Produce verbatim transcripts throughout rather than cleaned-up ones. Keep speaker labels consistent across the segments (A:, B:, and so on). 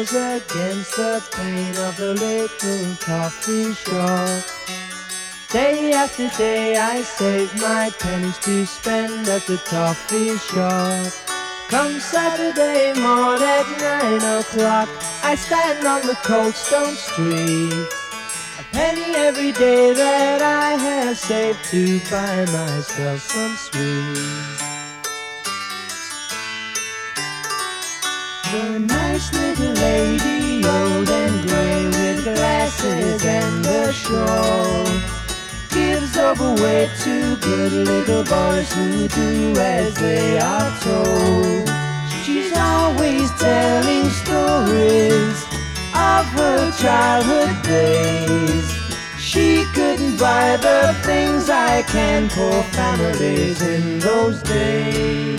A: struggles against the pain of the little coffee shop. Day after day I save my pennies to spend at the coffee shop. Come Saturday morning at nine o'clock, I stand on the cold stone streets. A penny every day that I have saved to buy myself some sweets. The nice little lady, old and grey, with glasses and a shawl, gives away to good little boys who do as they are told. She's always telling stories of her childhood days. She couldn't buy the things I can, poor families in those days.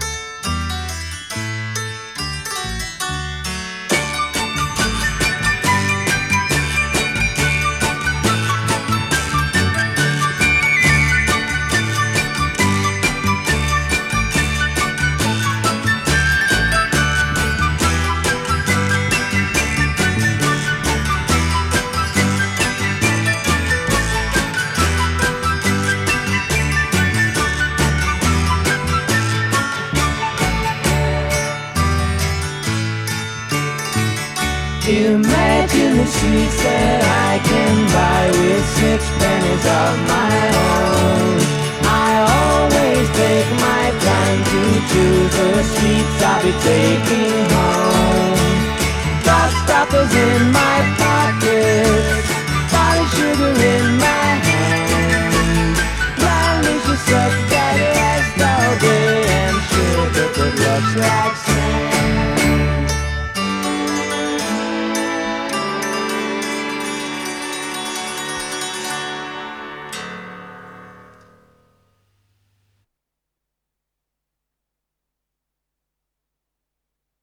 A: Imagine the sweets that I can buy with six pennies of my own. I always take my time to choose the sweets I'll be taking home. Got stoppers in my pocket.